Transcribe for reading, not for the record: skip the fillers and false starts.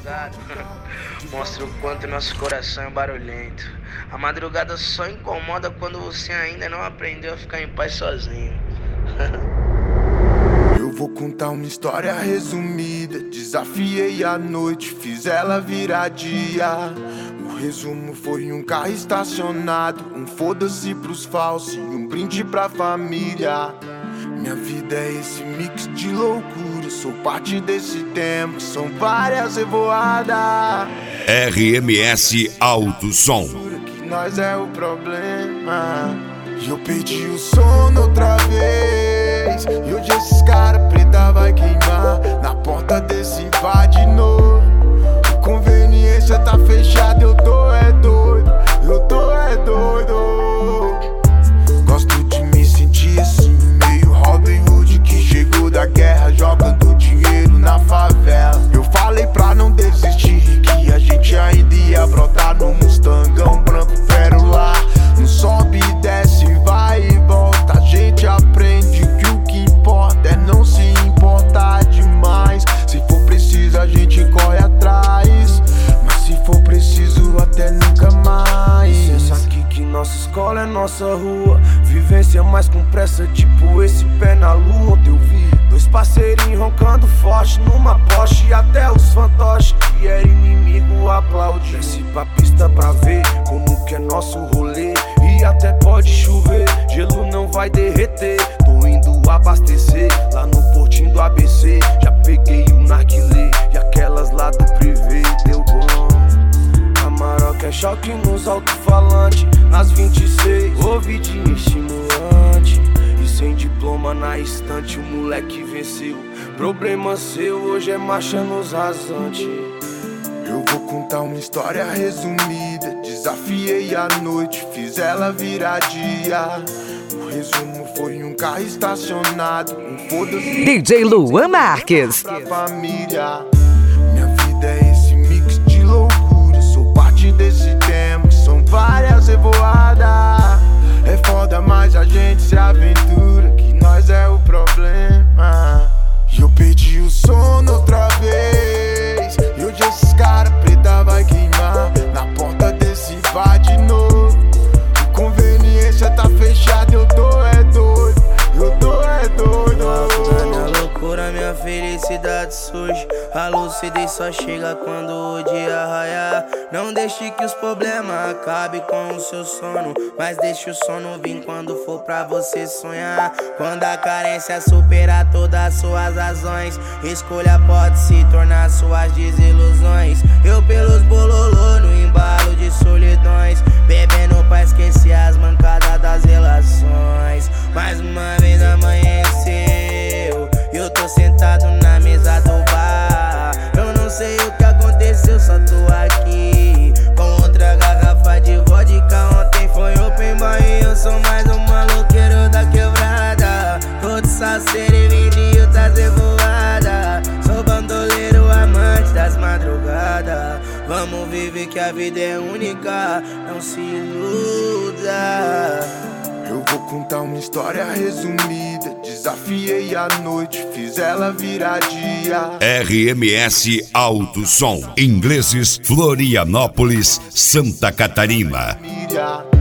madrugada mostra o quanto nosso coração é barulhento. A madrugada só incomoda quando você ainda não aprendeu a ficar em paz sozinho. Eu vou contar uma história resumida. Desafiei a noite, fiz ela virar dia. O resumo foi um carro estacionado, um foda-se pros falsos e um brinde pra família. Minha vida é esse mix de loucura, sou parte desse tempo, são várias revoadas. RMS Alto Som. Que nós é o problema. E eu perdi o sono outra vez. E hoje esses cara preta vai queimar na porta desse bar de novo. A conveniência tá fechada, eu tô é doido. Eu tô é doido. Gosto de me sentir assim, meio Robin Hood que chegou da guerra, jogando dinheiro na favela. Eu falei pra não desistir, que a gente ainda ia brotar no Mustangão branco pérola. Não sobe e desce, vai e volta. A gente aprende que o que importa é não se importar demais. Se for preciso a gente corre atrás, mas se for preciso até nunca mais. Pensa aqui que nossa escola é nossa rua. Vivência mais com pressa, tipo esse pé na lua. Ontem eu vi dois parceirinhos roncando forte numa Porsche, e até os fantoches que era inimigo aplaude. Desce pra pista pra ver como que é nosso rolê. E até pode chover, gelo não vai derreter. Tô indo abastecer lá no portinho do ABC. Já peguei o narguilé e aquelas lá do privê. Deu bom. A Maroca é choque nos alto-falantes. Nas 26, ouvidinho estimulante. E sem diploma na estante, o moleque venceu. Problema seu, hoje é marcha nos rasantes. Eu vou contar uma história resumida. Desafiei a noite, fiz ela virar dia. O resumo foi um carro estacionado, um foda-se DJ Luan Marques. pra família. Minha vida é esse mix de loucura, sou parte desse tempo, são várias revoadas. É foda, mas a gente se aventura, que nós é o problema. E eu perdi o sono outra vez. E hoje esses cara preta vai queimar na porta desse bar de novo. A conveniência tá fechada, eu tô é doido. Eu tô é doido. Na minha loucura, minha felicidade surge. A lucidez só chega quando o dia raiar. Não deixe que os problemas acabem com o seu sono, mas deixe o sono vir quando for pra você sonhar. Quando a carência superar todas as suas razões, escolha pode se tornar suas desilusões. Eu pelos bololô no embalo de solidões, bebendo pra esquecer as mancadas das relações. Mais uma vez amanheceu, eu tô sentado na mesa do bar. Eu não sei o que aconteceu, só tô aqui com outra garrafa de vodka. Ontem foi open bar e eu sou mais um maloqueiro da quebrada. Tô de salseiro e vidinho tá revoada. Sou bandoleiro, amante das madrugadas. Vamos viver que a vida é única, não se iluda. Eu vou contar uma história resumida. Desafiei a noite, fiz ela virar dia. RMS Alto Som. Ingleses, Florianópolis, Santa Catarina. Família.